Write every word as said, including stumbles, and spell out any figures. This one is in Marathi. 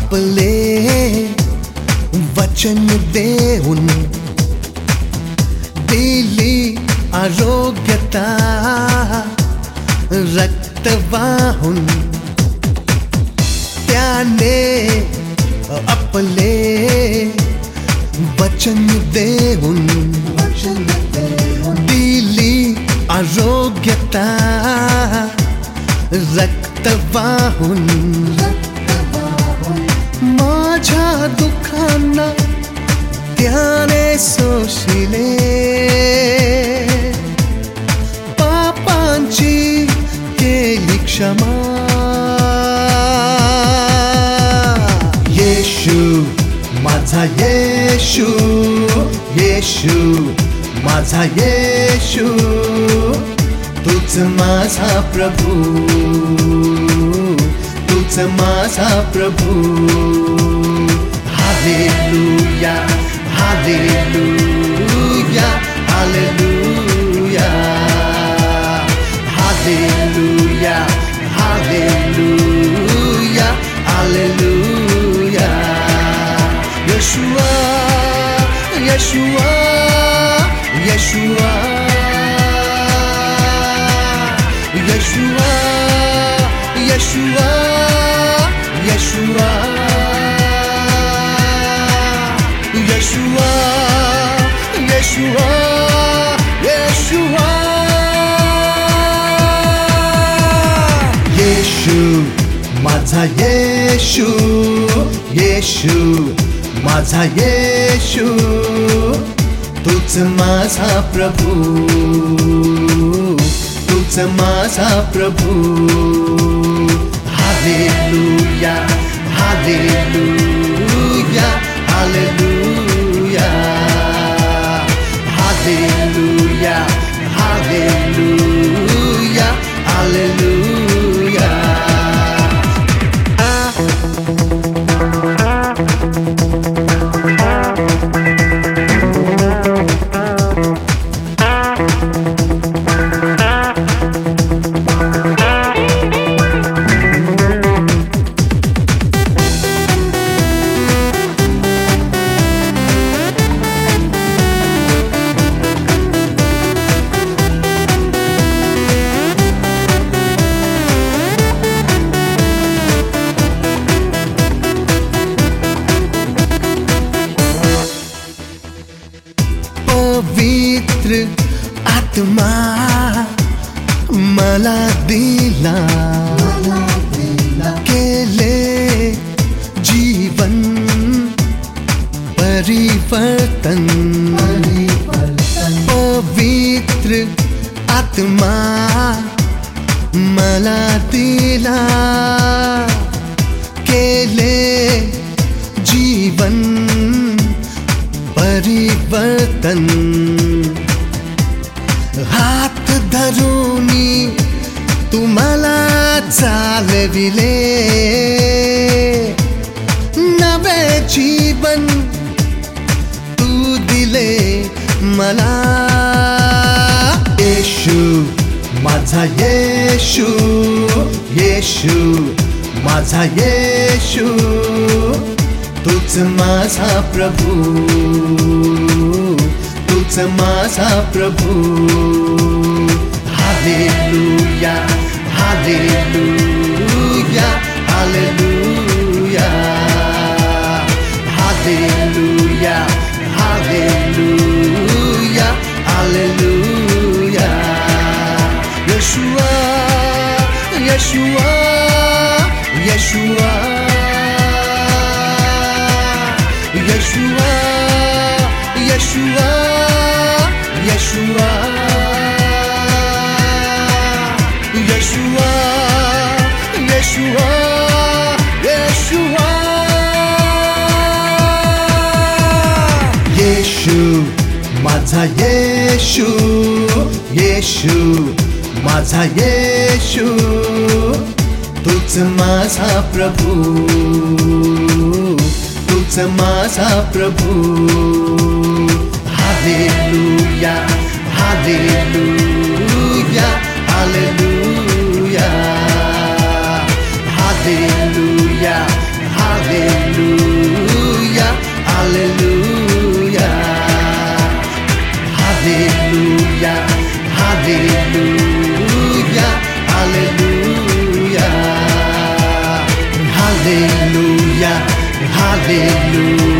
आपले वचन देऊन दिली आरोग्यता रक्त वाहून त्याने आपले वचन देऊन दिली आरोग्यता रक्त वाहून माझ्या दुःखांना त्याने सोशिले पापांची केली क्षमा येशू माझा येशू येशू माझा येशू तूच माझा प्रभू तूच माझा प्रभू hallelujah hallelujah hallelujah hallelujah hallelujah hallelujah Yeshua Yeshua Yeshua Yeshua Yeshua Yeshua Yeshua Yeshua Yeshua Yeshu माझा येशू येशू माझा येशू तूच माझा प्रभू तूच माझा प्रभू hallelujah hallelujah hallelujah hallelujah hallelujah hallelujah पवित्र आत्मा मला दिला केले जीवन परिवर्तन पवित्र आत्मा मला दिला केले जीवन परिवर्तन हात धरूनी तुम्हाला चालविले नवे जीवन तू दिले मला येशू माझा येशू येशू माझा येशू तूच माझा प्रभू तूच माझा प्रभू hallelujah hallelujah hallelujah hallelujah hallelujah hallelujah Yeshua Yeshua Yeshua Yeshua, Yeshua, Yeshua, Yeshua, Yeshua, Yeshua. Yeshu, माझा येशू, येशू, माझा येशू, तूच माझा प्रभू. तूच माझा प्रभू hallelujah hallelujah hallelujah hallelujah hallelujah hallelujah hallelujah hallelujah hallelujah hallelujah